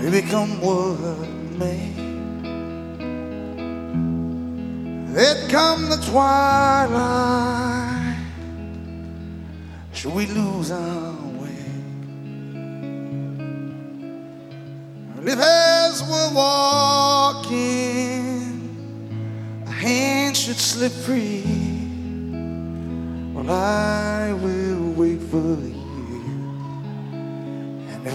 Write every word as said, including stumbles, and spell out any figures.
may become what may. Let come the twilight, should we lose our way? And if as we're walking, a hand should slip free, well, I will